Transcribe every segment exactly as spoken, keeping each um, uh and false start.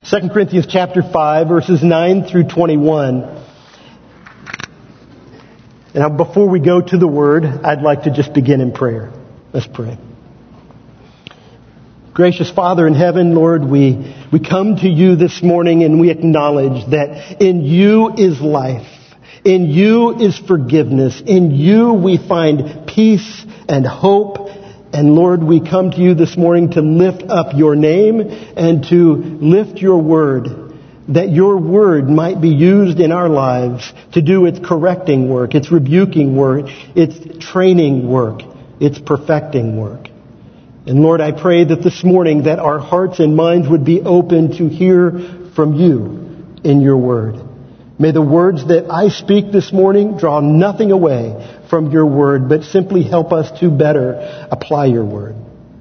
Second Corinthians chapter five, verses nine through twenty-one. And now before we go to the Word, I'd like to just begin in prayer. Let's pray. Gracious Father in heaven, Lord, we, we come to you this morning and we acknowledge that in you is life. In you is forgiveness. In you we find peace and hope. And Lord, we come to you this morning to lift up your name and to lift your word, that your word might be used in our lives to do its correcting work, its rebuking work, its training work, its perfecting work. And Lord, I pray that this morning that our hearts and minds would be open to hear from you in your word. May the words that I speak this morning draw nothing away from your word, but simply help us to better apply your word,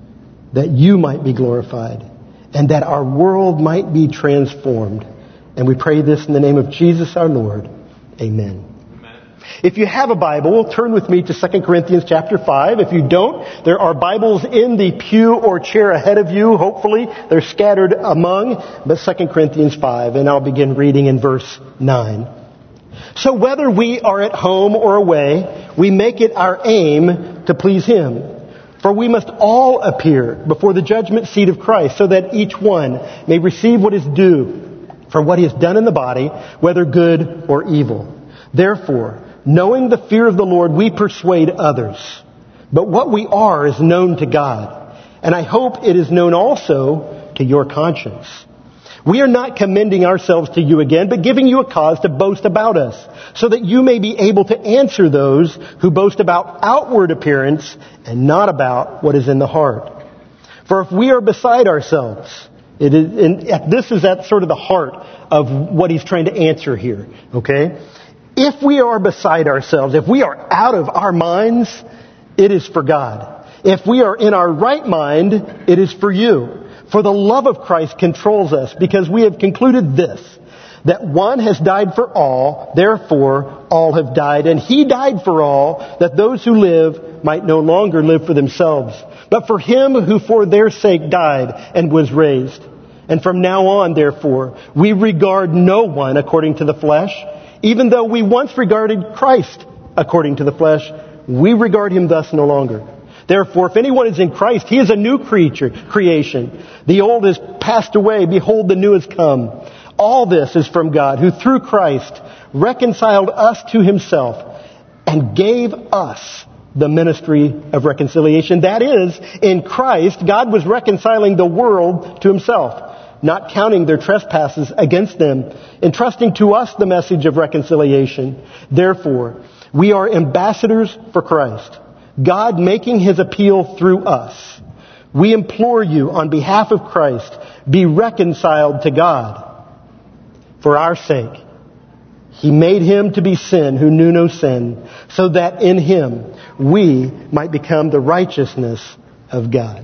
that you might be glorified and that our world might be transformed. And we pray this in the name of Jesus our Lord. Amen. If you have a Bible, turn with me to Second Corinthians chapter five. If you don't, there are Bibles in the pew or chair ahead of you. Hopefully, they're scattered among, but Second Corinthians five, and I'll begin reading in verse nine. So whether we are at home or away, we make it our aim to please Him. For we must all appear before the judgment seat of Christ, so that each one may receive what is due for what he has done in the body, whether good or evil. Therefore, knowing the fear of the Lord, we persuade others. But what we are is known to God, and I hope it is known also to your conscience. We are not commending ourselves to you again, but giving you a cause to boast about us, so that you may be able to answer those who boast about outward appearance and not about what is in the heart. For if we are beside ourselves, it is, and this is at sort of the heart of what he's trying to answer here, okay? If we are beside ourselves, if we are out of our minds, it is for God. If we are in our right mind, it is for you. For the love of Christ controls us, because we have concluded this, that one has died for all, therefore all have died. And He died for all, that those who live might no longer live for themselves, but for Him who for their sake died and was raised. And from now on, therefore, we regard no one according to the flesh. Even though we once regarded Christ according to the flesh, we regard Him thus no longer. Therefore, if anyone is in Christ, he is a new creature, creation. The old has passed away. Behold, the new has come. All this is from God, who through Christ reconciled us to Himself and gave us the ministry of reconciliation. That is, in Christ, God was reconciling the world to Himself, not counting their trespasses against them, entrusting to us the message of reconciliation. Therefore, we are ambassadors for Christ, God making His appeal through us. We implore you on behalf of Christ, be reconciled to God. For our sake, He made Him to be sin who knew no sin, so that in Him we might become the righteousness of God.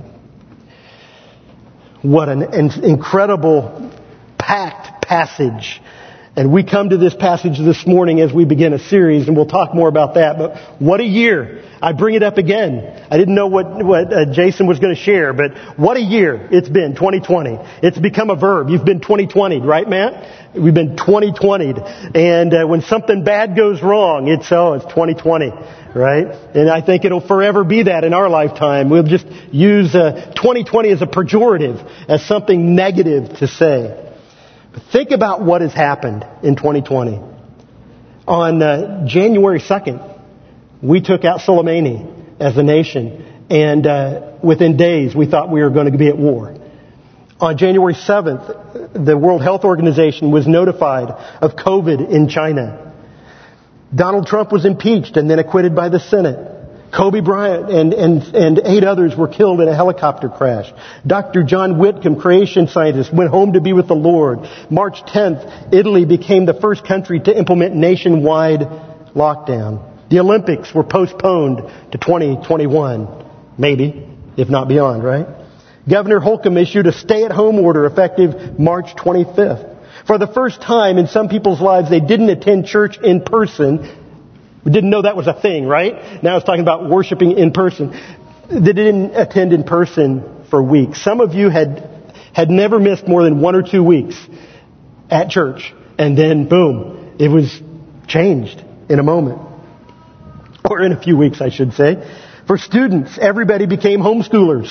What an incredible, packed passage. And we come to this passage this morning as we begin a series, and we'll talk more about that. But what a year. I bring it up again. I didn't know what, what uh, Jason was going to share, but what a year it's been, twenty twenty. It's become a verb. You've been twenty twenty'd, right, Matt? We've been twenty twenty'd. And uh, when something bad goes wrong, it's, oh, it's twenty twenty, right? And I think it'll forever be that in our lifetime. We'll just use uh, twenty twenty as a pejorative, as something negative to say. But think about what has happened in twenty twenty. On uh, January second, we took out Soleimani as a nation, and uh, within days we thought we were going to be at war. On January seventh, the World Health Organization was notified of COVID in China. Donald Trump was impeached and then acquitted by the Senate. Kobe Bryant and, and, and eight others were killed in a helicopter crash. Doctor John Whitcomb, creation scientist, went home to be with the Lord. March tenth, Italy became the first country to implement nationwide lockdown. The Olympics were postponed to twenty twenty-one, maybe, if not beyond, right? Governor Holcomb issued a stay-at-home order effective March twenty-fifth. For the first time in some people's lives, they didn't attend church in person. We didn't know that was a thing, right? Now it's talking about worshiping in person. They didn't attend in person for weeks. Some of you had had never missed more than one or two weeks at church. And then, boom, it was changed in a moment. Or in a few weeks, I should say. For students, everybody became homeschoolers.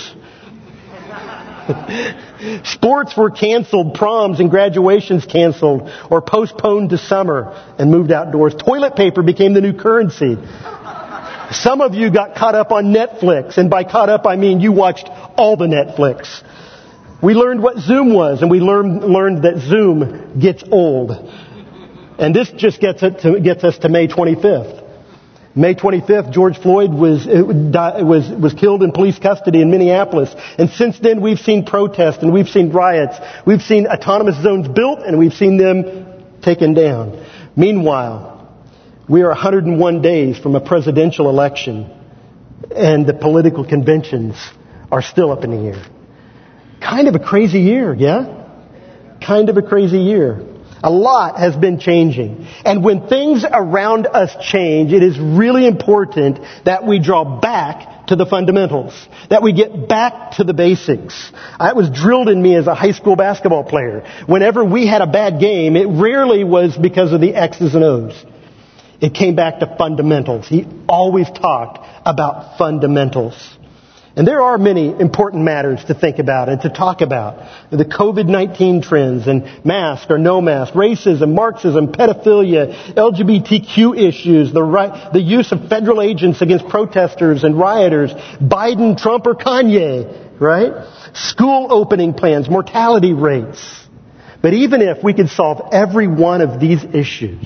Sports were canceled, proms and graduations canceled or postponed to summer and moved outdoors. Toilet paper became the new currency. Some of you got caught up on Netflix, and by caught up I mean you watched all the Netflix. We learned what Zoom was, and we learned learned that Zoom gets old. And this just gets it to, gets us to May twenty-fifth. May twenty-fifth, George Floyd was was was killed in police custody in Minneapolis. And since then, we've seen protests and we've seen riots. We've seen autonomous zones built and we've seen them taken down. Meanwhile, we are one hundred one days from a presidential election, and the political conventions are still up in the air. Kind of a crazy year, yeah? Kind of a crazy year. A lot has been changing. And when things around us change, it is really important that we draw back to the fundamentals, that we get back to the basics. It was drilled in me as a high school basketball player. Whenever we had a bad game, it rarely was because of the X's and O's. It came back to fundamentals. He always talked about fundamentals. And there are many important matters to think about and to talk about. The covid nineteen trends and mask or no mask, racism, Marxism, pedophilia, L G B T Q issues, the right, the use of federal agents against protesters and rioters, Biden, Trump, or Kanye, right? School opening plans, mortality rates. But even if we could solve every one of these issues,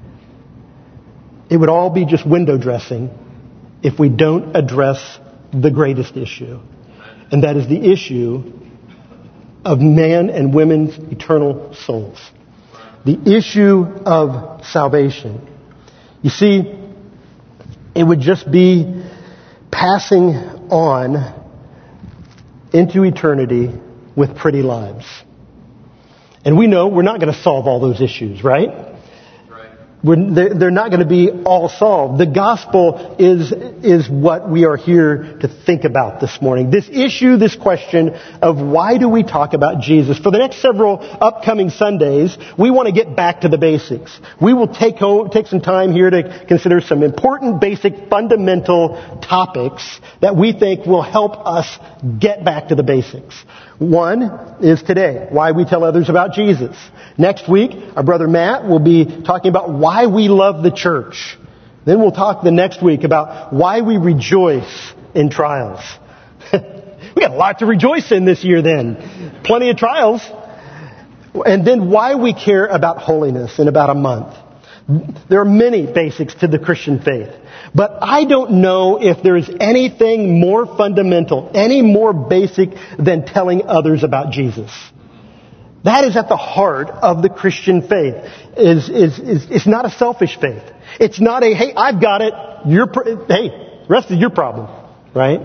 it would all be just window dressing if we don't address the greatest issue. And that is the issue of man and women's eternal souls. The issue of salvation. You see, it would just be passing on into eternity with pretty lives. And we know we're not going to solve all those issues, right? We're, they're not going to be all solved. The gospel is, is what we are here to think about this morning. This issue, this question of why do we talk about Jesus? For the next several upcoming Sundays, we want to get back to the basics. We will take home, take some time here to consider some important, basic, fundamental topics that we think will help us get back to the basics. One is today, why we tell others about Jesus. Next week, our brother Matt will be talking about why we love the church. Then we'll talk the next week about why we rejoice in trials. We got a lot to rejoice in this year then. Plenty of trials. And then why we care about holiness in about a month. There are many basics to the Christian faith. But I don't know if there is anything more fundamental, any more basic than telling others about Jesus. That is at the heart of the Christian faith. Is is is it's not a selfish faith. It's not a, hey, I've got it, you're, hey, rest is your problem, right?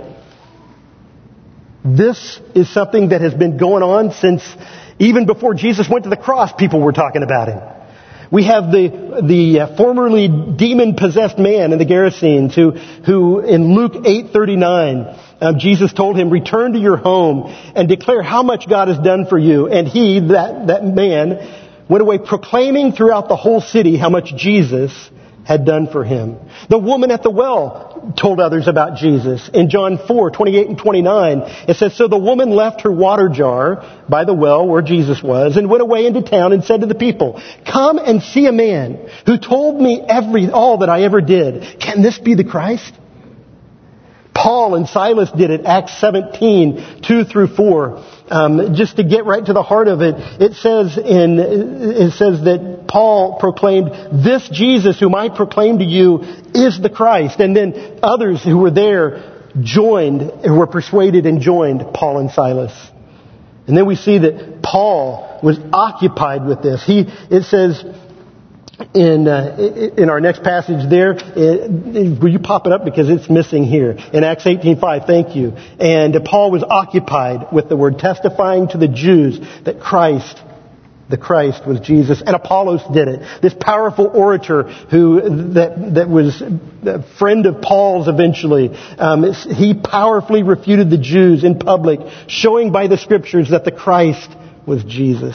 This is something that has been going on since even before Jesus went to the cross, people were talking about him. We have the the uh, formerly demon-possessed man in the Gerasenes who, who in Luke eight thirty-nine, um, Jesus told him, return to your home and declare how much God has done for you. And he, that, that man, went away proclaiming throughout the whole city how much Jesus had done for him. The woman at the well told others about Jesus. In John four twenty-eight and twenty-nine, it says, so the woman left her water jar by the well where Jesus was and went away into town and said to the people, come and see a man who told me every all that I ever did. Can this be the Christ? Paul and Silas did it, Acts seventeen, two through four. Um, just to get right to the heart of it, it says in it says that Paul proclaimed, this Jesus whom I proclaim to you is the Christ. And then others who were there joined, who were persuaded and joined Paul and Silas. And then we see that Paul was occupied with this. He, it says in uh, in our next passage there, it, will you pop it up because it's missing here in Acts eighteen five. Thank you. And Paul was occupied with the word, testifying to the Jews that Christ the Christ was Jesus. And Apollos did it. This powerful orator who that that was a friend of Paul's eventually. Um, he powerfully refuted the Jews in public, showing by the Scriptures that the Christ was Jesus.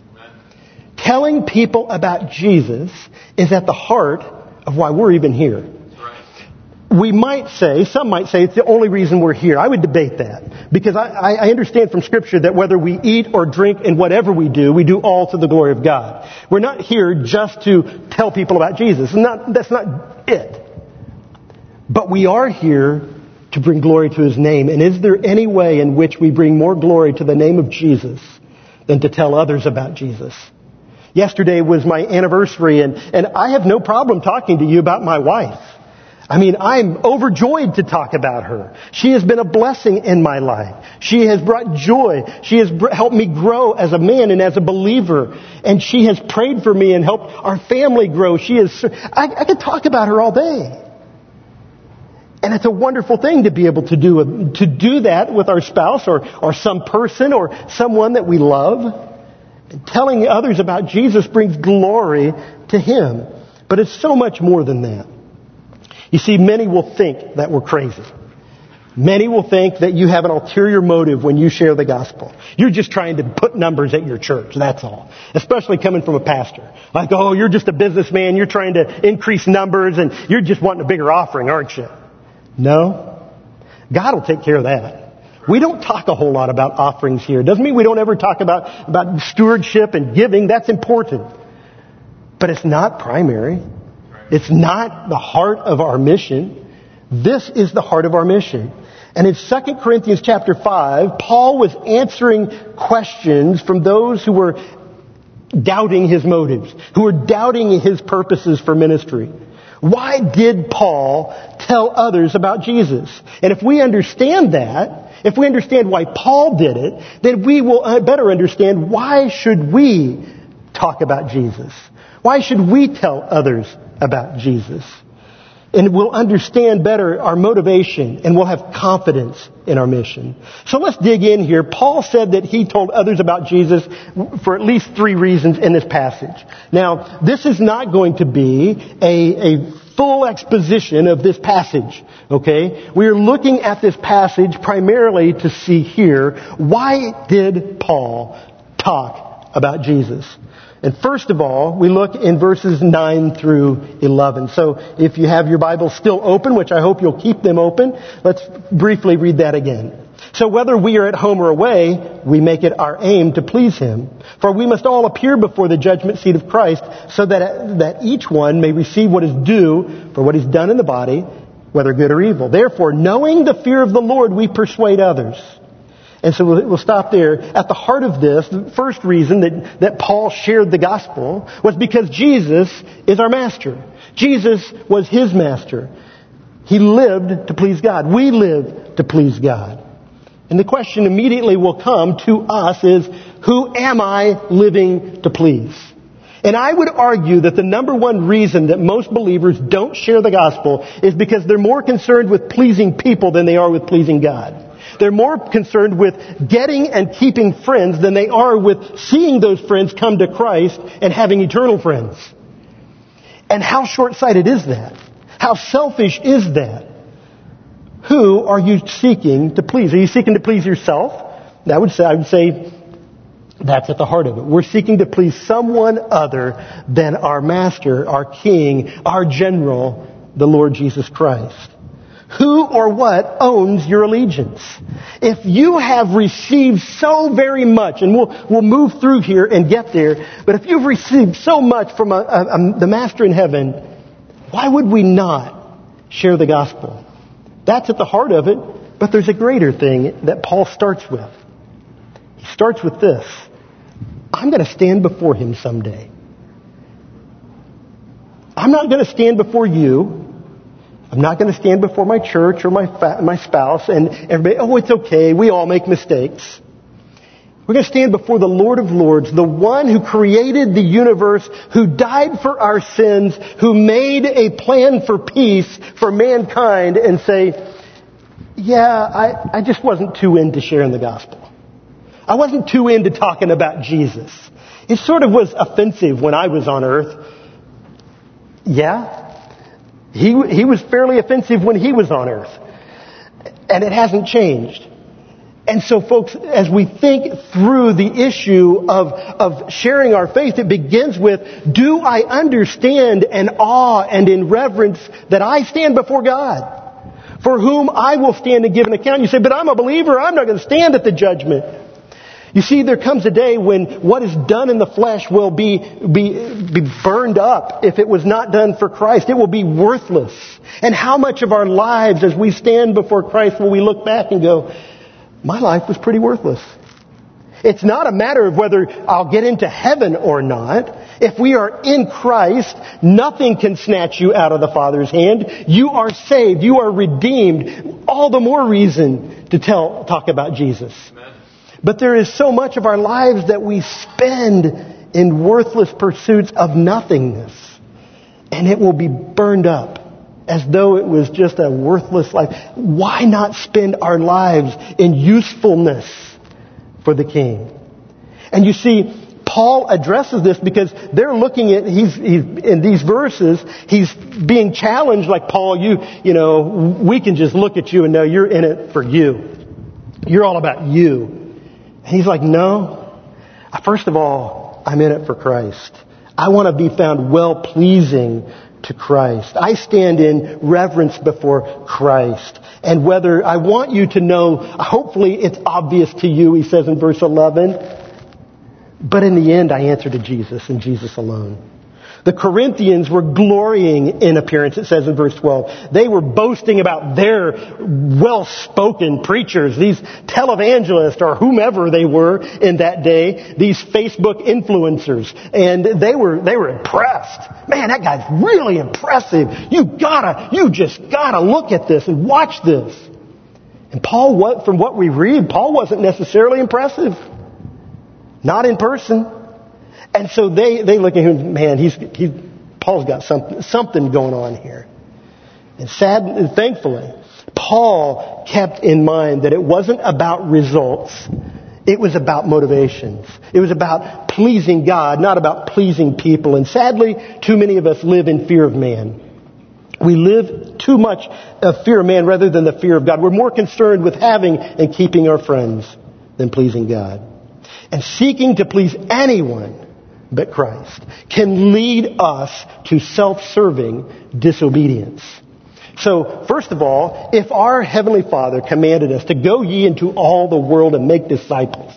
Telling people about Jesus is at the heart of why we're even here. We might say, some might say it's the only reason we're here. I would debate that. Because I, I understand from Scripture that whether we eat or drink and whatever we do, we do all to the glory of God. We're not here just to tell people about Jesus. Not, that's not it. But we are here to bring glory to His name. And is there any way in which we bring more glory to the name of Jesus than to tell others about Jesus? Yesterday was my anniversary, and, and I have no problem talking to you about my wife. I mean, I'm overjoyed to talk about her. She has been a blessing in my life. She has brought joy. She has br- helped me grow as a man and as a believer. And she has prayed for me and helped our family grow. She is, I, I could talk about her all day. And it's a wonderful thing to be able to do, to do that with our spouse or, or some person or someone that we love. And telling others about Jesus brings glory to Him. But it's so much more than that. You see, many will think that we're crazy. Many will think that you have an ulterior motive when you share the gospel. You're just trying to put numbers at your church, that's all. Especially coming from a pastor. Like, oh, you're just a businessman, you're trying to increase numbers, and you're just wanting a bigger offering, aren't you? No. God will take care of that. We don't talk a whole lot about offerings here. Doesn't mean we don't ever talk about, about stewardship and giving. That's important. But it's not primary. It's not the heart of our mission. This is the heart of our mission. And in Second Corinthians chapter five, Paul was answering questions from those who were doubting his motives, who were doubting his purposes for ministry. Why did Paul tell others about Jesus? And if we understand that, if we understand why Paul did it, then we will better understand why should we talk about Jesus? Why should we tell others about Jesus? And we'll understand better our motivation, and we'll have confidence in our mission. So let's dig in here. Paul said that he told others about Jesus for at least three reasons in this passage. Now, this is not going to be a, a full exposition of this passage, okay? We are looking at this passage primarily to see here, why did Paul talk about Jesus? And first of all, we look in verses nine through eleven. So if you have your Bible still open, which I hope you'll keep them open, let's briefly read that again. So whether we are at home or away, we make it our aim to please Him. For we must all appear before the judgment seat of Christ, so that, that each one may receive what is due for what is done in the body, whether good or evil. Therefore, knowing the fear of the Lord, we persuade others. And so we'll, we'll stop there. At the heart of this, the first reason that, that Paul shared the gospel was because Jesus is our master. Jesus was His master. He lived to please God. We live to please God. And the question immediately will come to us is, who am I living to please? And I would argue that the number one reason that most believers don't share the gospel is because they're more concerned with pleasing people than they are with pleasing God. They're more concerned with getting and keeping friends than they are with seeing those friends come to Christ and having eternal friends. And how short-sighted is that? How selfish is that? Who are you seeking to please? Are you seeking to please yourself? I would say, I would say that's at the heart of it. We're seeking to please someone other than our Master, our King, our General, the Lord Jesus Christ. Who or what owns your allegiance? If you have received so very much, and we'll we'll move through here and get there, but if you've received so much from a, a, a, the Master in heaven, why would we not share the gospel? That's at the heart of it, but there's a greater thing that Paul starts with. He starts with this. I'm going to stand before Him someday. I'm not going to stand before you. I'm not going to stand before my church or my fa- my spouse and everybody, oh, it's okay, we all make mistakes. We're going to stand before the Lord of Lords, the one who created the universe, who died for our sins, who made a plan for peace for mankind, and say, yeah, I, I just wasn't too into sharing the gospel. I wasn't too into talking about Jesus. It sort of was offensive when I was on earth. Yeah. He, he was fairly offensive when he was on earth. And it hasn't changed. And so, folks, as we think through the issue of, of sharing our faith, it begins with, do I understand and awe and in reverence that I stand before God, for whom I will stand and give an account? You say, but I'm a believer. I'm not going to stand at the judgment. You see, there comes a day when what is done in the flesh will be, be, be burned up if it was not done for Christ. It will be worthless. And how much of our lives as we stand before Christ will we look back and go, my life was pretty worthless. It's not a matter of whether I'll get into heaven or not. If we are in Christ, nothing can snatch you out of the Father's hand. You are saved. You are redeemed. All the more reason to tell, talk about Jesus. Amen. But there is so much of our lives that we spend in worthless pursuits of nothingness. And it will be burned up as though it was just a worthless life. Why not spend our lives in usefulness for the King? And you see, Paul addresses this because they're looking at, he's, he's in these verses, he's being challenged like, Paul, you, you know, we can just look at you and know you're in it for you. You're all about you. And he's like, no. First of all, I'm in it for Christ. I want to be found well-pleasing to Christ. I stand in reverence before Christ. And whether I want you to know, hopefully it's obvious to you, he says in verse eleven. But in the end, I answer to Jesus and Jesus alone. The Corinthians were glorying in appearance, it says in verse twelve. They were boasting about their well-spoken preachers, these televangelists or whomever they were in that day, these Facebook influencers. And they were, they were impressed. Man, that guy's really impressive. You gotta, you just gotta look at this and watch this. And Paul, what, from what we read, Paul wasn't necessarily impressive. Not in person. And so they, they look at him, man, he's, he, Paul's got something, something going on here. And sad, and thankfully, Paul kept in mind that it wasn't about results. It was about motivations. It was about pleasing God, not about pleasing people. And sadly, too many of us live in fear of man. We live too much of fear of man rather than the fear of God. We're more concerned with having and keeping our friends than pleasing God. And seeking to please anyone but Christ can lead us to self-serving disobedience. So, first of all, if our Heavenly Father commanded us to go ye into all the world and make disciples,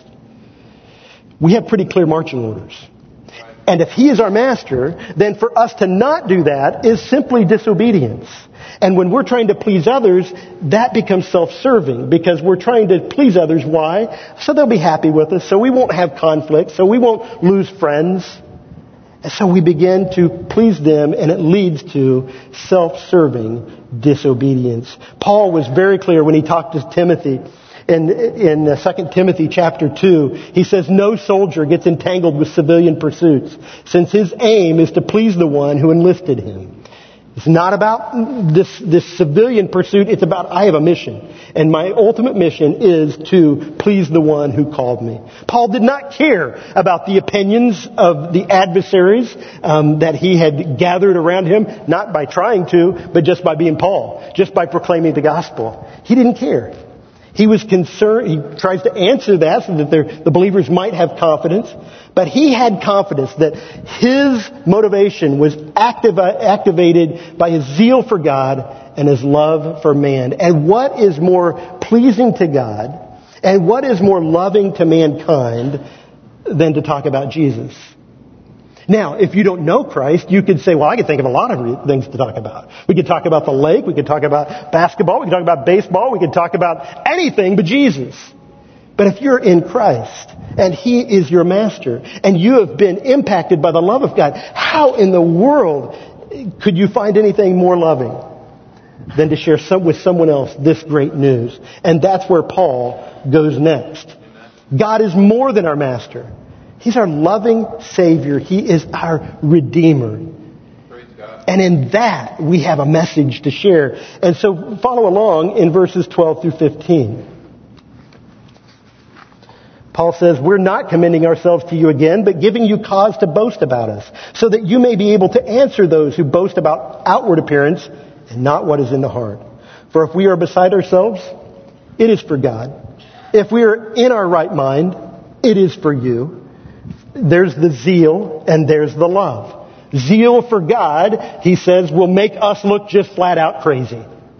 we have pretty clear marching orders. And if He is our master, then for us to not do that is simply disobedience. And when we're trying to please others, that becomes self-serving because we're trying to please others. Why? So they'll be happy with us, so we won't have conflict, so we won't lose friends. And so we begin to please them, and it leads to self-serving disobedience. Paul was very clear when he talked to Timothy. In, in Second Timothy chapter two, he says, no soldier gets entangled with civilian pursuits, since his aim is to please the one who enlisted him. It's not about this, this civilian pursuit. It's about, I have a mission. And my ultimate mission is to please the one who called me. Paul did not care about the opinions of the adversaries um, that he had gathered around him, not by trying to, but just by being Paul, just by proclaiming the gospel. He didn't care. He was concerned, he tries to answer that so that the believers might have confidence. But he had confidence that his motivation was active, activated by his zeal for God and his love for man. And what is more pleasing to God and what is more loving to mankind than to talk about Jesus? Now, if you don't know Christ, you could say, well, I could think of a lot of things to talk about. We could talk about the lake. We could talk about basketball. We could talk about baseball. We could talk about anything but Jesus. But if you're in Christ and He is your master and you have been impacted by the love of God, how in the world could you find anything more loving than to share some, with someone else this great news? And that's where Paul goes next. God is more than our master. He's our loving Savior. He is our Redeemer. And in that, we have a message to share. And so follow along in verses twelve through fifteen. Paul says, we're not commending ourselves to you again, but giving you cause to boast about us, so that you may be able to answer those who boast about outward appearance and not what is in the heart. For if we are beside ourselves, it is for God. If we are in our right mind, it is for you. There's the zeal and there's the love. Zeal for God, he says, will make us look just flat out crazy.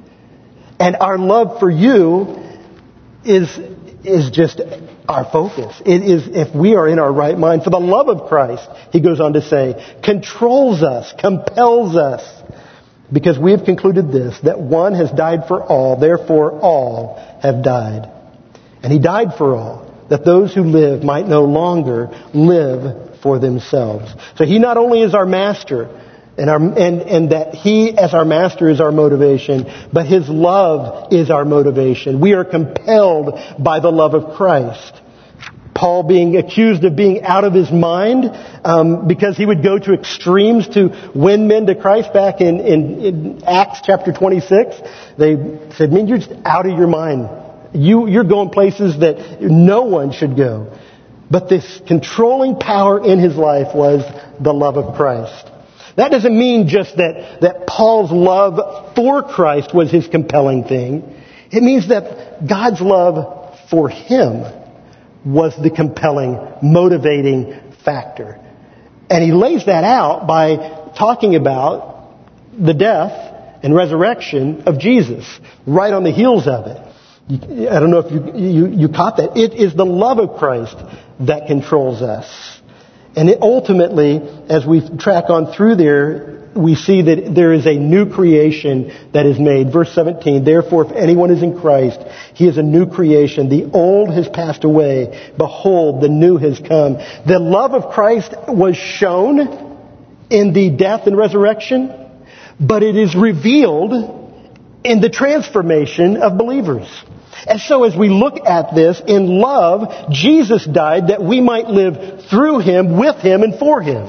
And our love for you is, is just our focus. It is if we are in our right mind. For the love of Christ, he goes on to say, controls us, compels us. Because we have concluded this, that one has died for all, therefore all have died. And he died for all, that those who live might no longer live for themselves. So he not only is our master, and, our, and, and that he as our master is our motivation, but his love is our motivation. We are compelled by the love of Christ. Paul being accused of being out of his mind um, because he would go to extremes to win men to Christ back in, in, in Acts chapter twenty-six. They said, man, you're just out of your mind. You, you're going places that no one should go. But this controlling power in his life was the love of Christ. That doesn't mean just that, that Paul's love for Christ was his compelling thing. It means that God's love for him was the compelling, motivating factor. And he lays that out by talking about the death and resurrection of Jesus right on the heels of it. I don't know if you, you, you caught that. It is the love of Christ that controls us. And it ultimately, as we track on through there, we see that there is a new creation that is made. Verse seventeen, therefore if anyone is in Christ, he is a new creation. The old has passed away. Behold, the new has come. The love of Christ was shown in the death and resurrection, but it is revealed in the transformation of believers. And so as we look at this, in love, Jesus died that we might live through him, with him, and for him.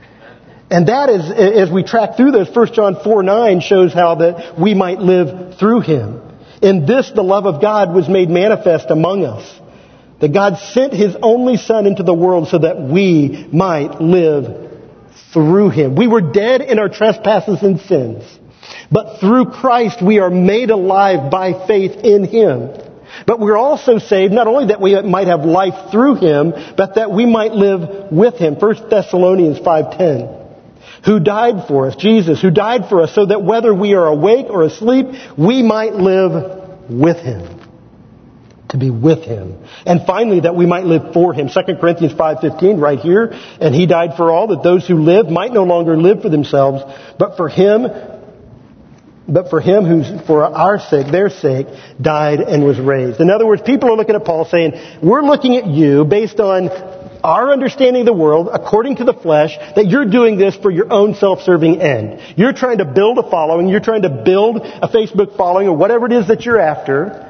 And that is, as we track through this, First John four nine shows how that we might live through him. In this, the love of God was made manifest among us. That God sent his only Son into the world so that we might live through him. We were dead in our trespasses and sins. But through Christ we are made alive by faith in him. But we're also saved, not only that we might have life through him, but that we might live with him. First Thessalonians five ten. Who died for us, Jesus, who died for us so that whether we are awake or asleep, we might live with him. To be with him. And finally, that we might live for him. Second Corinthians five fifteen, right here. And he died for all, that those who live might no longer live for themselves, but for him, but for him who's for our sake, their sake, died and was raised. In other words, people are looking at Paul saying, we're looking at you based on our understanding of the world, according to the flesh, that you're doing this for your own self-serving end. You're trying to build a following. You're trying to build a Facebook following or whatever it is that you're after.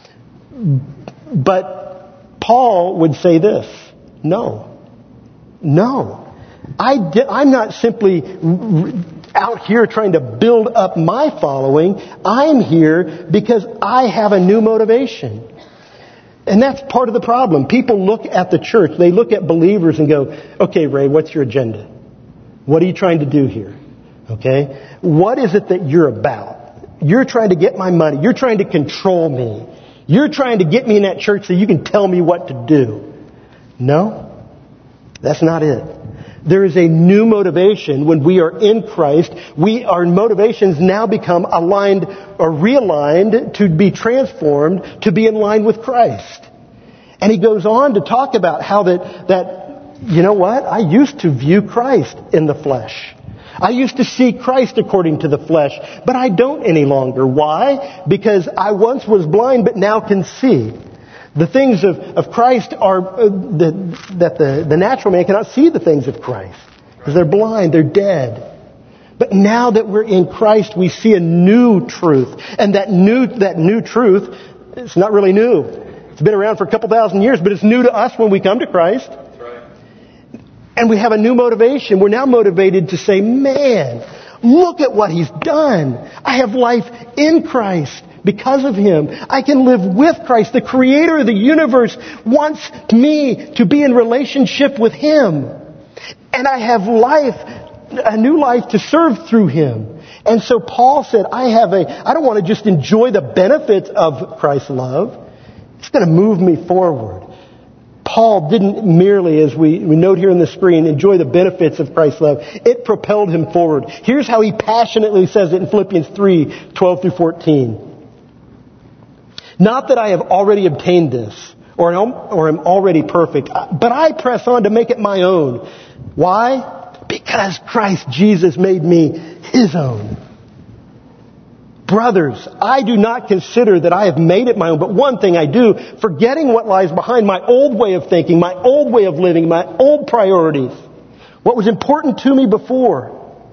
But Paul would say this, no, no. I di- I'm not simply out here trying to build up my following. I'm here because I have a new motivation. And that's part of the problem. People look at the church, they look at believers and go, okay, Ray, what's your agenda? What are you trying to do here? Okay? What is it that you're about? You're trying to get my money. You're trying to control me. You're trying to get me in that church so you can tell me what to do. No, that's not it. There is a new motivation when we are in Christ. We, our motivations now become aligned or realigned to be transformed to be in line with Christ. And he goes on to talk about how that, that, you know what? I used to view Christ in the flesh. I used to see Christ according to the flesh, but I don't any longer. Why? Because I once was blind, but now can see. The things of, of Christ are, uh, the, that the, the natural man cannot see the things of Christ. Because they're blind, they're dead. But now that we're in Christ, we see a new truth. And that new, that new truth, it's not really new. It's been around for a couple thousand years, but it's new to us when we come to Christ. That's right. And we have a new motivation. We're now motivated to say, man, look at what he's done. I have life in Christ because of Him. I can live with Christ. The Creator of the universe wants me to be in relationship with Him. And I have life, a new life to serve through Him. And so Paul said, I have a, I don't want to just enjoy the benefits of Christ's love. It's going to move me forward. Paul didn't merely, as we, we note here on the screen, enjoy the benefits of Christ's love. It propelled him forward. Here's how he passionately says it in Philippians three, twelve through fourteen. Not that I have already obtained this, or am, or am already perfect, but I press on to make it my own. Why? Because Christ Jesus made me His own. Brothers, I do not consider that I have made it my own, but one thing I do, forgetting what lies behind my old way of thinking, my old way of living, my old priorities, what was important to me before.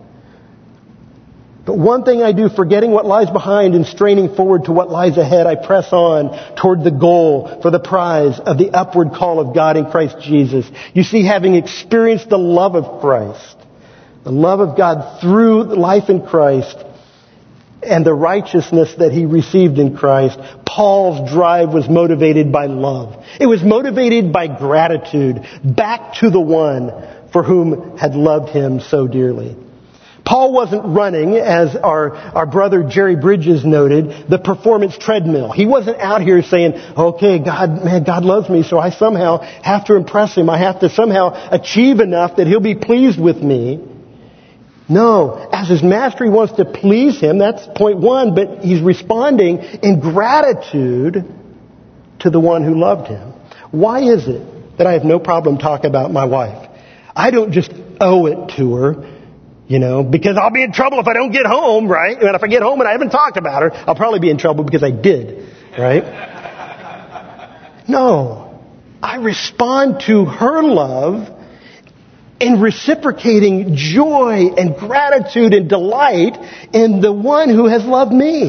But one thing I do, forgetting what lies behind and straining forward to what lies ahead, I press on toward the goal for the prize of the upward call of God in Christ Jesus. You see, having experienced the love of Christ, the love of God through life in Christ, and the righteousness that he received in Christ, Paul's drive was motivated by love. It was motivated by gratitude back to the one for whom had loved him so dearly. Paul wasn't running, as our, our brother Jerry Bridges noted, the performance treadmill. He wasn't out here saying, okay, God, man, God loves me, so I somehow have to impress Him. I have to somehow achieve enough that He'll be pleased with me. No, as his master, he wants to please him. That's point one, but he's responding in gratitude to the one who loved him. Why is it that I have no problem talking about my wife? I don't just owe it to her, you know, because I'll be in trouble if I don't get home, right? And if I get home and I haven't talked about her, I'll probably be in trouble because I did, right? No, I respond to her love in reciprocating joy and gratitude and delight in the one who has loved me.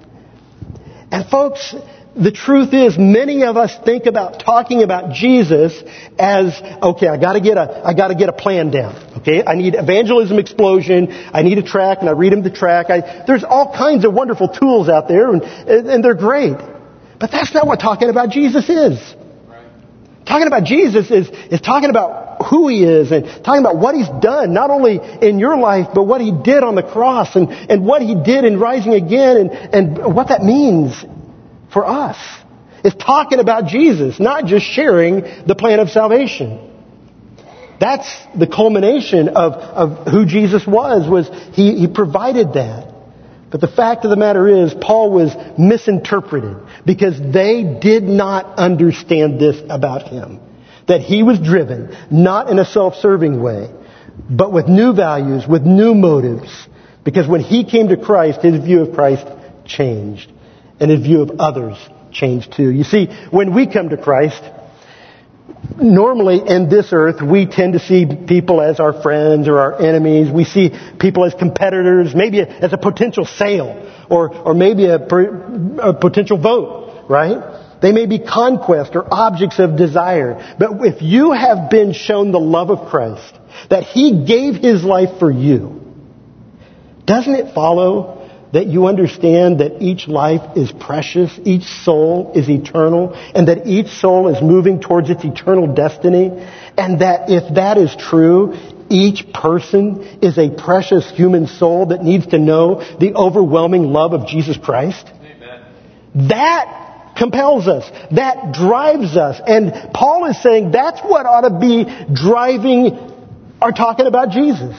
And folks, the truth is, many of us think about talking about Jesus as, okay, I gotta get a, I gotta get a plan down. Okay, I need evangelism explosion. I need a track, and I read him the track. I, there's all kinds of wonderful tools out there, and, and they're great. But that's not what talking about Jesus is. Talking about Jesus is, is talking about who He is and talking about what He's done, not only in your life, but what He did on the cross and, and what He did in rising again and, and what that means for us. It's talking about Jesus, not just sharing the plan of salvation. That's the culmination of, of who Jesus was, was He, he provided that. But the fact of the matter is, Paul was misinterpreted because they did not understand this about him. That he was driven, not in a self-serving way, but with new values, with new motives. Because when he came to Christ, his view of Christ changed. And his view of others changed too. You see, when we come to Christ, normally in this earth, we tend to see people as our friends or our enemies. We see people as competitors, maybe as a potential sale or, or maybe a, a potential vote, right? They may be conquest or objects of desire. But if you have been shown the love of Christ, that He gave His life for you, doesn't it follow that you understand that each life is precious, each soul is eternal, and that each soul is moving towards its eternal destiny? And that if that is true, each person is a precious human soul that needs to know the overwhelming love of Jesus Christ? Amen. That compels us. That drives us. And Paul is saying that's what ought to be driving our talking about Jesus.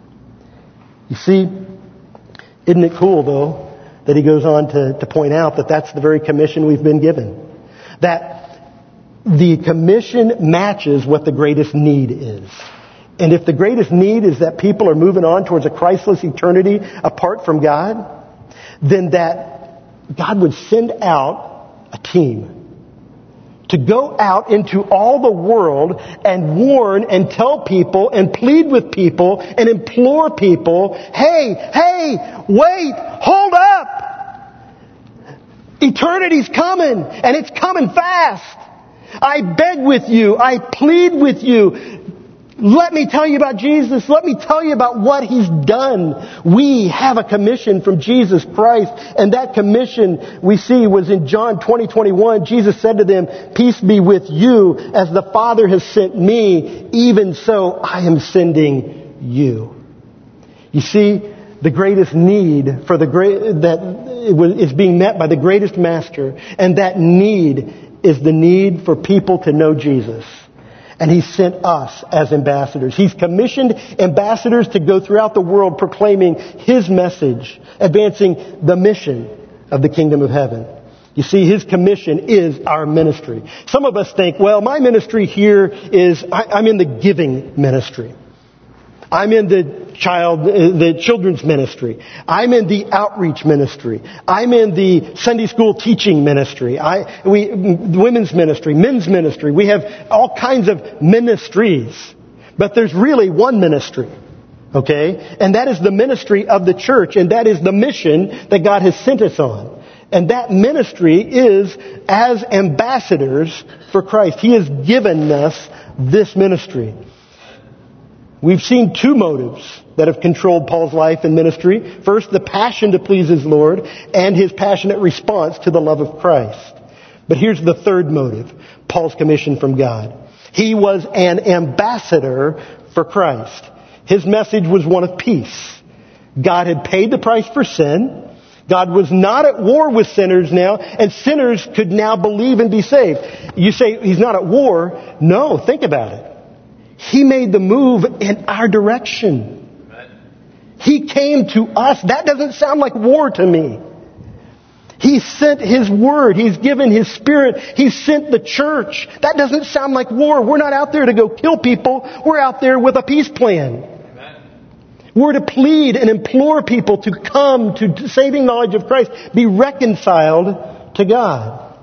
You see, isn't it cool, though, that he goes on to, to point out that that's the very commission we've been given? That the commission matches what the greatest need is. And if the greatest need is that people are moving on towards a Christless eternity apart from God, then that God would send out a team to go out into all the world and warn and tell people and plead with people and implore people, hey, hey, wait, hold up. Eternity's coming, and it's coming fast. I beg with you, I plead with you, Let me tell you about Jesus. Let me tell you about what He's done. We have a commission from Jesus Christ. And that commission we see was in John twenty, twenty-one. Jesus said to them, peace be with you. As the Father has sent me, even so I am sending you. You see, the greatest need for the great, that is being met by the greatest master. And that need is the need for people to know Jesus. And He sent us as ambassadors. He's commissioned ambassadors to go throughout the world proclaiming His message, advancing the mission of the kingdom of heaven. You see, His commission is our ministry. Some of us think, well, my ministry here is, I, I'm in the giving ministry. I'm in the child, the children's ministry. I'm in the outreach ministry. I'm in the Sunday school teaching ministry. I, we, women's ministry, men's ministry. We have all kinds of ministries. But there's really one ministry. Okay? And that is the ministry of the church. And that is the mission that God has sent us on. And that ministry is as ambassadors for Christ. He has given us this ministry. We've seen two motives that have controlled Paul's life and ministry. First, the passion to please his Lord and his passionate response to the love of Christ. But here's the third motive, Paul's commission from God. He was an ambassador for Christ. His message was one of peace. God had paid the price for sin. God was not at war with sinners now, and sinners could now believe and be saved. You say, He's not at war. No, think about it. He made the move in our direction. He came to us. That doesn't sound like war to me. He sent His Word. He's given His Spirit. He sent the church. That doesn't sound like war. We're not out there to go kill people. We're out there with a peace plan. We're to plead and implore people to come to saving knowledge of Christ, be reconciled to God.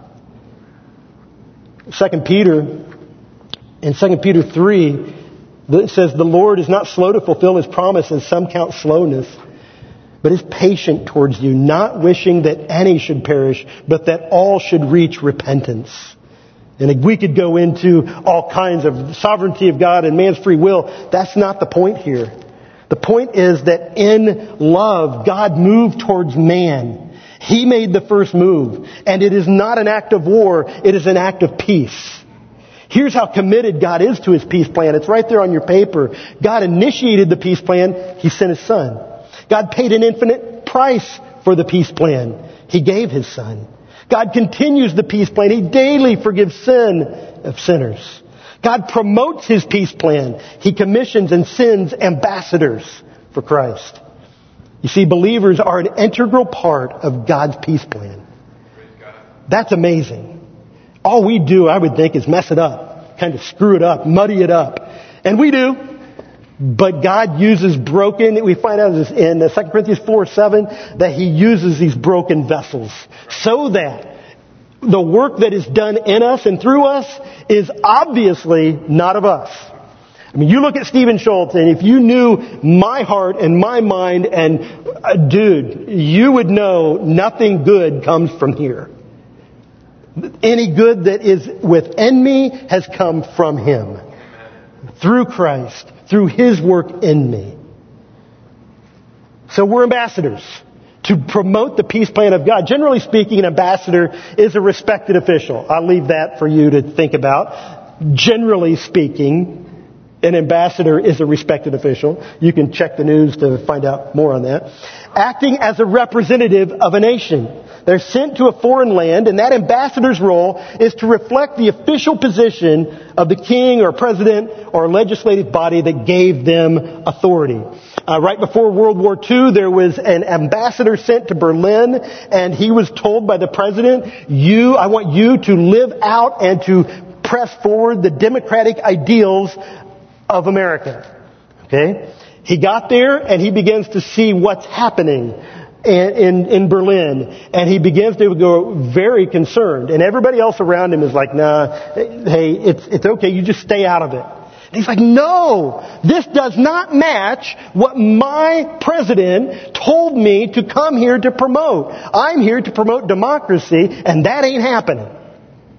Second Peter, in Second Peter three, it says, the Lord is not slow to fulfill His promise, as some count slowness, but is patient towards you, not wishing that any should perish, but that all should reach repentance. And we could go into all kinds of sovereignty of God and man's free will. That's not the point here. The point is that in love, God moved towards man. He made the first move. And it is not an act of war. It is an act of peace. Here's how committed God is to His peace plan. It's right there on your paper. God initiated the peace plan. He sent His Son. God paid an infinite price for the peace plan. He gave His Son. God continues the peace plan. He daily forgives sin of sinners. God promotes His peace plan. He commissions and sends ambassadors for Christ. You see, believers are an integral part of God's peace plan. That's amazing. All we do, I would think, is mess it up, kind of screw it up, muddy it up. And we do. But God uses broken, we find out in Second Corinthians four seven, that He uses these broken vessels so that the work that is done in us and through us is obviously not of us. I mean, you look at Stephen Schultz, and if you knew my heart and my mind, and uh, dude, you would know nothing good comes from here. Any good that is within me has come from Him. Through Christ. Through His work in me. So we're ambassadors to promote the peace plan of God. Generally speaking, an ambassador is a respected official. I'll leave that for you to think about. Generally speaking, an ambassador is a respected official. You can check the news to find out more on that. Acting as a representative of a nation. They're sent to a foreign land, and that ambassador's role is to reflect the official position of the king or president or legislative body that gave them authority. Uh, right before World War Two, there was an ambassador sent to Berlin, and he was told by the president, you, I want you to live out and to press forward the democratic ideals of America. Okay? He got there, and he begins to see what's happening In, in, in Berlin, and he begins to go very concerned, and everybody else around him is like, nah, hey, it's, it's okay, you just stay out of it. And he's like, no, this does not match what my president told me to come here to promote. I'm here to promote democracy, and that ain't happening.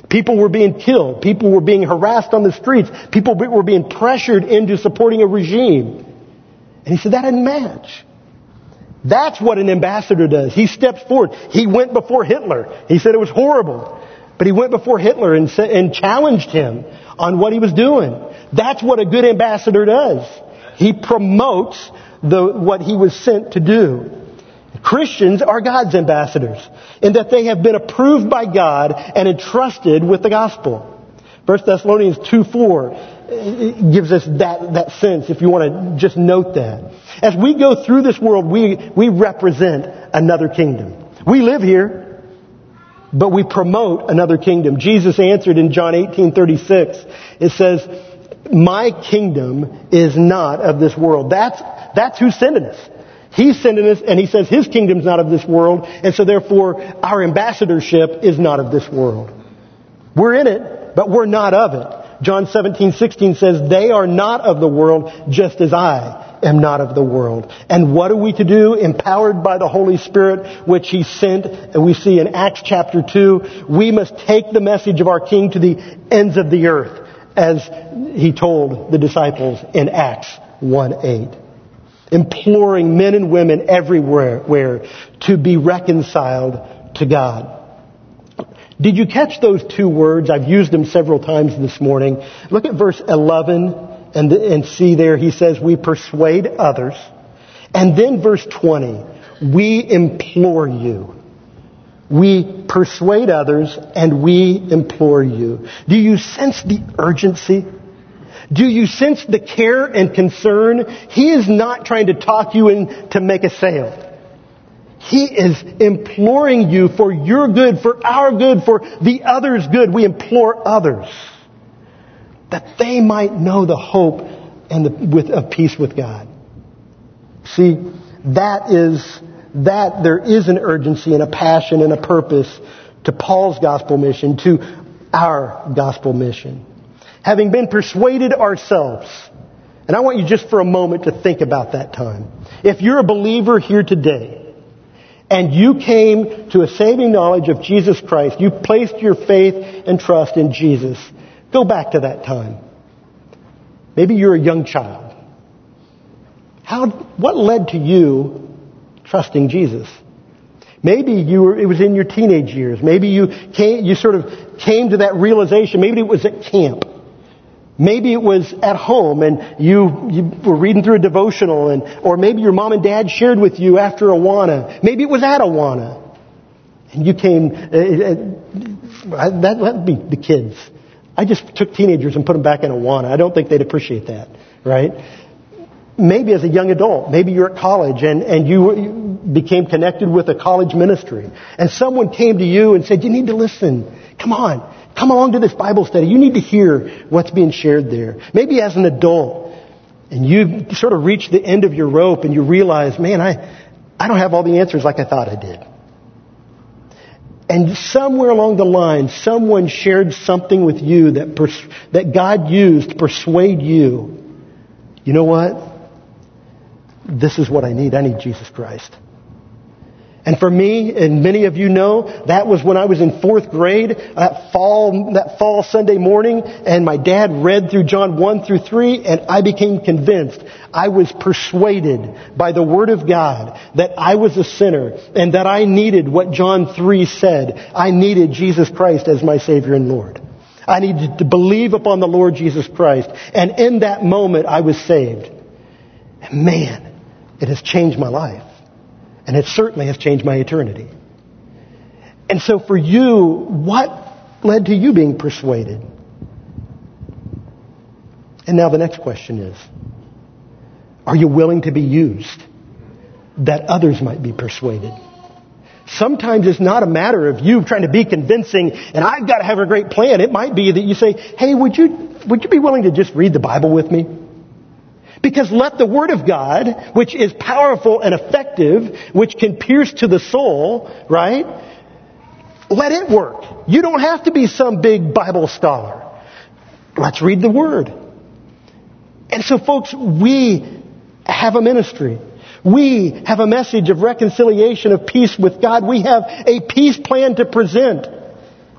People were being killed. People were being harassed on the streets. People were being pressured into supporting a regime. And he said, that didn't match. That's what an ambassador does. He steps forward. He went before Hitler. He said it was horrible. But he went before Hitler and, said, and challenged him on what he was doing. That's what a good ambassador does. He promotes the, what he was sent to do. Christians are God's ambassadors in that they have been approved by God and entrusted with the gospel. First Thessalonians two four gives us that, that sense, if you want to just note that. As we go through this world, we, we represent another kingdom. We live here, but we promote another kingdom. Jesus answered in John eighteen thirty-six. It says, my kingdom is not of this world. That's, that's who's sending us. He's sending us, and he says his kingdom's not of this world, and so therefore our ambassadorship is not of this world. We're in it, but we're not of it. John seventeen sixteen says, they are not of the world, just as I am not of the world. And what are we to do? Empowered by the Holy Spirit, which he sent, and we see in Acts chapter two, we must take the message of our King to the ends of the earth, as he told the disciples in Acts one eight. Imploring men and women everywhere where to be reconciled to God. Did you catch those two words? I've used them several times this morning. Look at verse eleven and, and see there he says, we persuade others. And then verse twenty, we implore you. We persuade others and we implore you. Do you sense the urgency? Do you sense the care and concern? He is not trying to talk you in to make a sale. He is imploring you for your good, for our good, for the other's good. We implore others that they might know the hope and the, with, of peace with God. See, that is, that there is an urgency and a passion and a purpose to Paul's gospel mission, to our gospel mission. Having been persuaded ourselves. And I want you just for a moment to think about that time. If you're a believer here today, and you came to a saving knowledge of Jesus Christ, you placed your faith and trust in Jesus, go back to that time. Maybe you're a young child. How, what led to you trusting Jesus? Maybe you were, it was in your teenage years. Maybe you came, you sort of came to that realization. Maybe it was at camp. Maybe it was at home and you, you were reading through a devotional, and or maybe your mom and dad shared with you after Awana. Maybe it was at Awana. And you came, uh, uh, that would be the kids. I just took teenagers and put them back in Awana. I don't think they'd appreciate that, right? Maybe as a young adult, maybe you're at college and, and you became connected with a college ministry. And someone came to you and said, you need to listen. Come on. Come along to this Bible study. You need to hear what's being shared there. Maybe as an adult, and you sort of reach the end of your rope and you realize, man, I, I don't have all the answers like I thought I did. And somewhere along the line, someone shared something with you that pers- that God used to persuade you. You know what? This is what I need. I need Jesus Christ. And for me, and many of you know, that was when I was in fourth grade, that fall, that fall Sunday morning, and my dad read through John one through three, and I became convinced. I was persuaded by the Word of God that I was a sinner, and that I needed what John three said. I needed Jesus Christ as my Savior and Lord. I needed to believe upon the Lord Jesus Christ. And in that moment, I was saved. And man, it has changed my life. And it certainly has changed my eternity. And so for you, what led to you being persuaded? And now the next question is, are you willing to be used that others might be persuaded? Sometimes it's not a matter of you trying to be convincing and I've got to have a great plan. It might be that you say, hey, would you, would you be willing to just read the Bible with me? Because let the Word of God, which is powerful and effective, which can pierce to the soul, right? Let it work. You don't have to be some big Bible scholar. Let's read the Word. And so folks, we have a ministry. We have a message of reconciliation, of peace with God. We have a peace plan to present.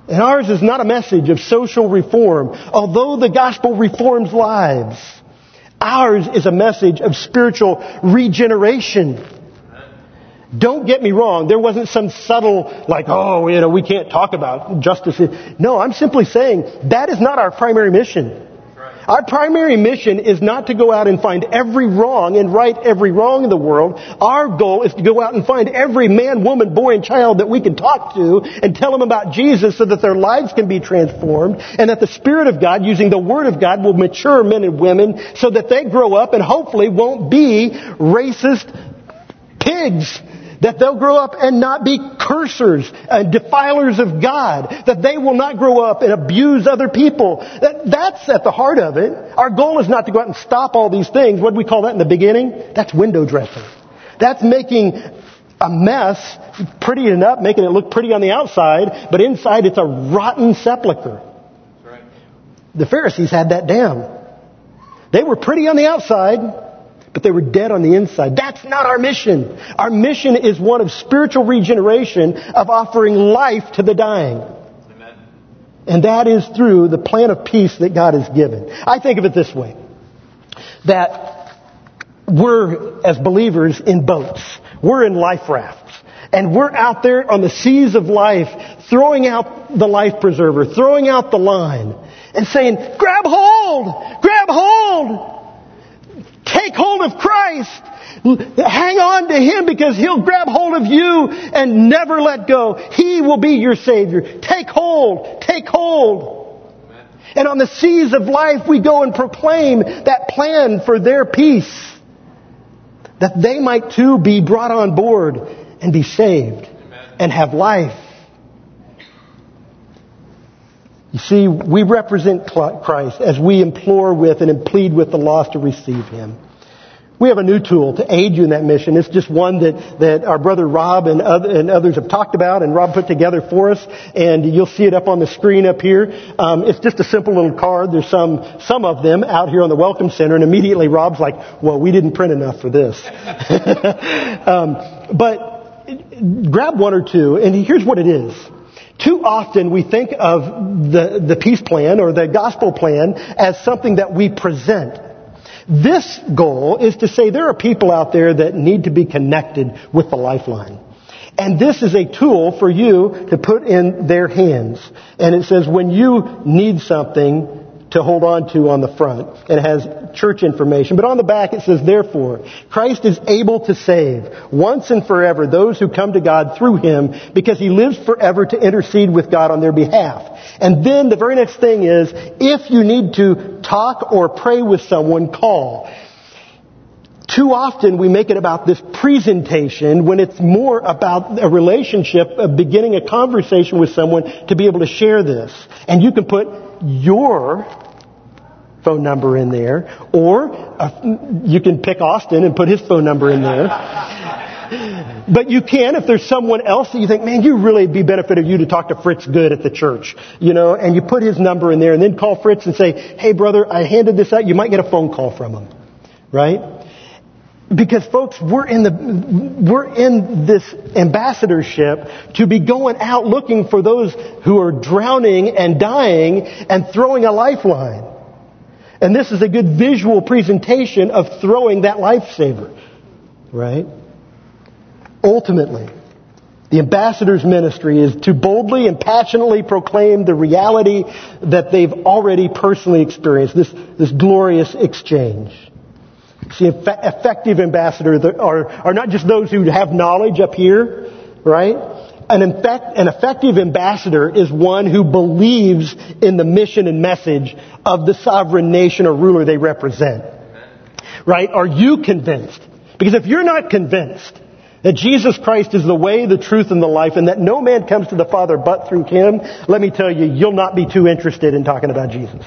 And ours is not a message of social reform, although the gospel reforms lives. Ours is a message of spiritual regeneration. Don't get me wrong. There wasn't some subtle, like, oh, you know, we can't talk about justice. No, I'm simply saying that is not our primary mission. Our primary mission is not to go out and find every wrong and right every wrong in the world. Our goal is to go out and find every man, woman, boy, and child that we can talk to and tell them about Jesus so that their lives can be transformed and that the Spirit of God, using the Word of God, will mature men and women so that they grow up and hopefully won't be racist pigs. That they'll grow up and not be cursers and defilers of God. That they will not grow up and abuse other people. That, that's at the heart of it. Our goal is not to go out and stop all these things. What did we call that in the beginning? That's window dressing. That's making a mess pretty enough, making it look pretty on the outside, but inside it's a rotten sepulcher. That's right. The Pharisees had that down. They were pretty on the outside, but they were dead on the inside. That's not our mission. Our mission is one of spiritual regeneration, of offering life to the dying. Amen. And that is through the plan of peace that God has given. I think of it this way, that we're, as believers, in boats. We're in life rafts. And we're out there on the seas of life, throwing out the life preserver, throwing out the line, and saying, grab hold! Grab hold! Take hold of Christ. Hang on to Him because He'll grab hold of you and never let go. He will be your Savior. Take hold. Take hold. Amen. And on the seas of life we go and proclaim that plan for their peace. That they might too be brought on board and be saved. Amen. And have life. You see, we represent Christ as we implore with and plead with the lost to receive Him. We have a new tool to aid you in that mission. It's just one that, that our brother Rob and, other, and others have talked about and Rob put together for us. And you'll see it up on the screen up here. Um, it's just a simple little card. There's some, some of them out here on the Welcome Center. And immediately Rob's like, well, we didn't print enough for this. um, but grab one or two. And here's what it is. Too often we think of the, the peace plan or the gospel plan as something that we present. This goal is to say there are people out there that need to be connected with the lifeline. And this is a tool for you to put in their hands. And it says when you need something to hold on to on the front, it has church information. But on the back it says, therefore, Christ is able to save once and forever those who come to God through Him because He lives forever to intercede with God on their behalf. And then the very next thing is, if you need to talk or pray with someone, call. Too often we make it about this presentation when it's more about a relationship, of beginning a conversation with someone to be able to share this. And you can put your phone number in there, or uh, you can pick Austin and put his phone number in there. But you can, if there's someone else that you think, man, you really be benefit of you to talk to Fritz Good at the church, you know, and you put his number in there and then call Fritz and say, hey brother, I handed this out. You might get a phone call from him, right? Because folks, we're in the, we're in this ambassadorship to be going out looking for those who are drowning and dying and throwing a lifeline. And this is a good visual presentation of throwing that lifesaver, right? Ultimately, the ambassador's ministry is to boldly and passionately proclaim the reality that they've already personally experienced, this, this glorious exchange. See, effective ambassadors are, are not just those who have knowledge up here, right? An, effect, an effective ambassador is one who believes in the mission and message of the sovereign nation or ruler they represent. Right? Are you convinced? Because if you're not convinced that Jesus Christ is the way, the truth, and the life, and that no man comes to the Father but through Him, let me tell you, you'll not be too interested in talking about Jesus.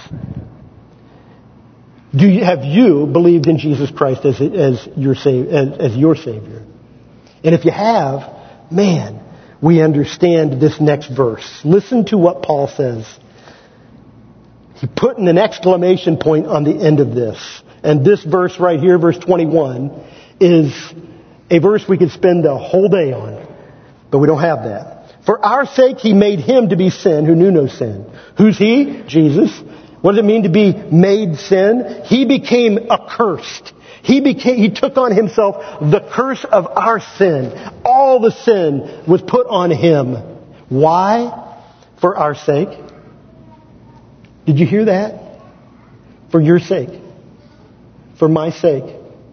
Do you, have you believed in Jesus Christ as, as, your, as, as your Savior? And if you have, man, we understand this next verse. Listen to what Paul says. He put an exclamation point on the end of this. And this verse right here, verse twenty-one, is a verse we could spend the whole day on. But we don't have that. For our sake, he made him to be sin who knew no sin. Who's he? Jesus. What does it mean to be made sin? He became accursed. He became, he took on himself the curse of our sin. All the sin was put on him. Why? For our sake. Did you hear that? For your sake. For my sake.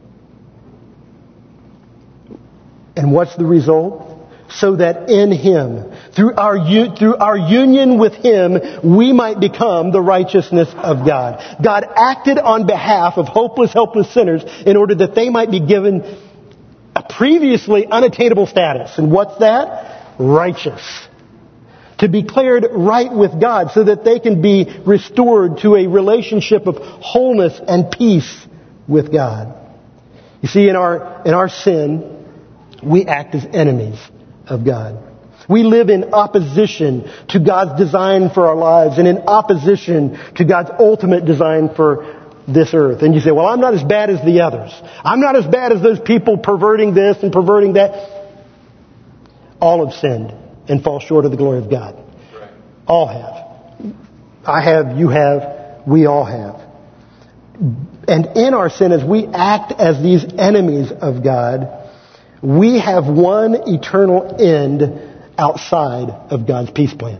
And what's the result? So that in him, through our through our union with him, we might become the righteousness of God. God acted on behalf of hopeless, helpless sinners in order that they might be given a previously unattainable status. And what's that? Righteous. To be declared right with God so that they can be restored to a relationship of wholeness and peace with God. You see, in our in our sin, we act as enemies of God. We live in opposition to God's design for our lives and in opposition to God's ultimate design for this earth. And you say, well, I'm not as bad as the others. I'm not as bad as those people perverting this and perverting that. All have sinned and fall short of the glory of God. All have. I have, you have, we all have. And in our sin, as we act as these enemies of God, we have one eternal end outside of God's peace plan.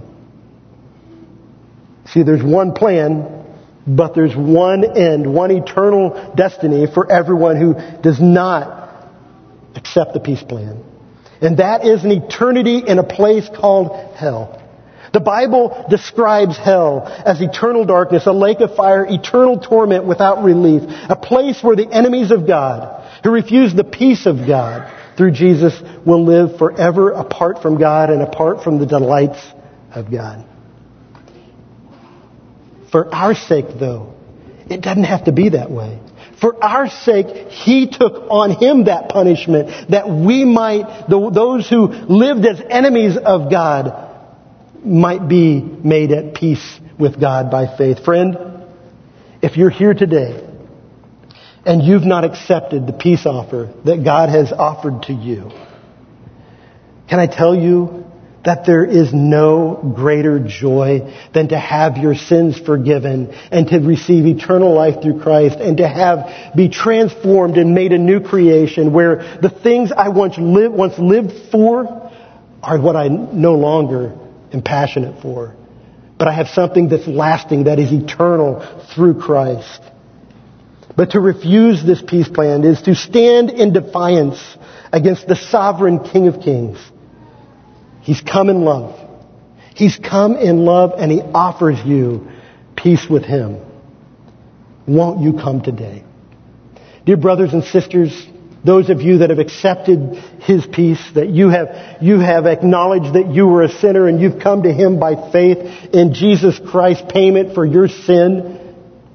See, there's one plan, but there's one end, one eternal destiny for everyone who does not accept the peace plan. And that is an eternity in a place called hell. The Bible describes hell as eternal darkness, a lake of fire, eternal torment without relief, a place where the enemies of God, who refuse the peace of God through Jesus, will live forever apart from God and apart from the delights of God. For our sake, though, it doesn't have to be that way. For our sake, he took on him that punishment that we might, those who lived as enemies of God, might be made at peace with God by faith. Friend, if you're here today and you've not accepted the peace offer that God has offered to you, can I tell you that there is no greater joy than to have your sins forgiven and to receive eternal life through Christ and to have be transformed and made a new creation where the things I once lived, once lived for are what I no longer am passionate for. But I have something that's lasting, that is eternal through Christ. But to refuse this peace plan is to stand in defiance against the sovereign King of Kings. He's come in love. He's come in love and he offers you peace with him. Won't you come today? Dear brothers and sisters, those of you that have accepted his peace, that you have, you have acknowledged that you were a sinner and you've come to him by faith in Jesus Christ's payment for your sin.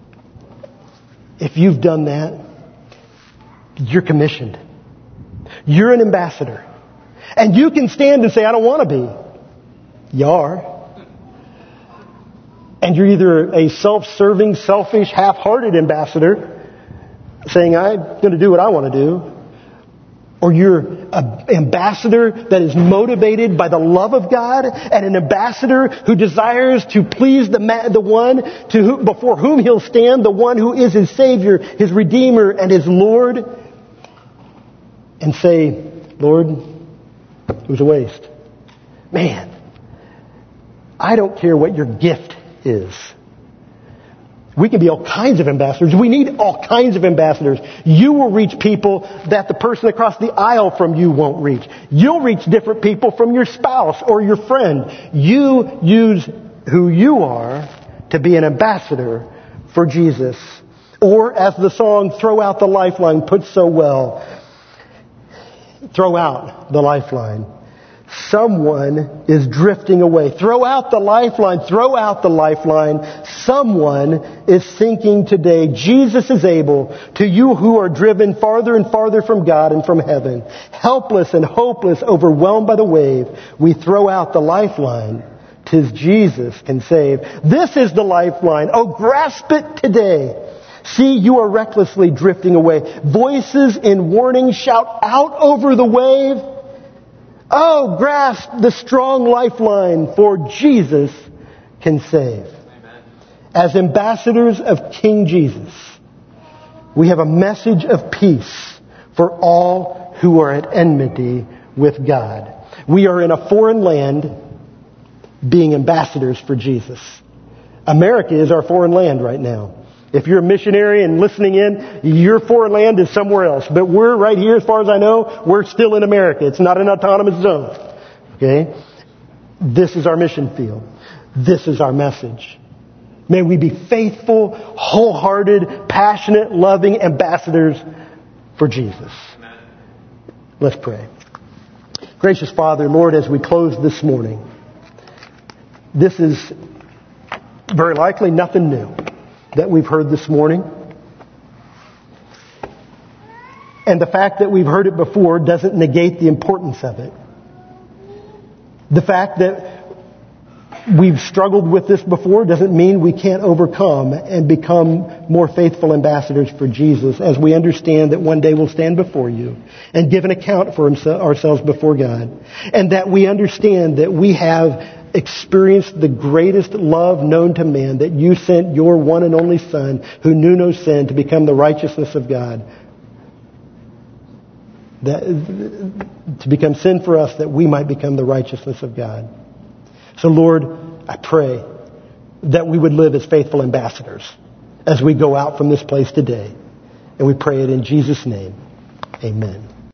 If you've done that, you're commissioned. You're an ambassador. And you can stand and say, I don't want to be. You are. And you're either a self-serving, selfish, half-hearted ambassador saying, I'm going to do what I want to do. Or you're an ambassador that is motivated by the love of God and an ambassador who desires to please the man, the one to who, before whom he'll stand, the one who is his Savior, his Redeemer, and his Lord. And say, Lord, it was a waste. Man, I don't care what your gift is. We can be all kinds of ambassadors. We need all kinds of ambassadors. You will reach people that the person across the aisle from you won't reach. You'll reach different people from your spouse or your friend. You use who you are to be an ambassador for Jesus. Or as the song Throw Out the Lifeline puts so well, throw out the lifeline. Someone is drifting away. Throw out the lifeline. Throw out the lifeline. Someone is sinking today. Jesus is able. To you who are driven farther and farther from God and from heaven, helpless and hopeless, overwhelmed by the wave, we throw out the lifeline. 'Tis Jesus can save. This is the lifeline. Oh, grasp it today. See, you are recklessly drifting away. Voices in warning shout out over the wave. Oh, grasp the strong lifeline, for Jesus can save. Amen. As ambassadors of King Jesus, we have a message of peace for all who are at enmity with God. We are in a foreign land being ambassadors for Jesus. America is our foreign land right now. If you're a missionary and listening in, your foreign land is somewhere else. But we're right here, as far as I know, we're still in America. It's not an autonomous zone. Okay? This is our mission field. This is our message. May we be faithful, wholehearted, passionate, loving ambassadors for Jesus. Let's pray. Gracious Father, Lord, as we close this morning, this is very likely nothing new that we've heard this morning. And the fact that we've heard it before doesn't negate the importance of it. The fact that we've struggled with this before doesn't mean we can't overcome and become more faithful ambassadors for Jesus as we understand that one day we'll stand before you and give an account for ourselves before God. And that we understand that we have experienced the greatest love known to man, that you sent your one and only Son who knew no sin to become the righteousness of God. That, to become sin for us that we might become the righteousness of God. So Lord, I pray that we would live as faithful ambassadors as we go out from this place today. And we pray it in Jesus' name. Amen.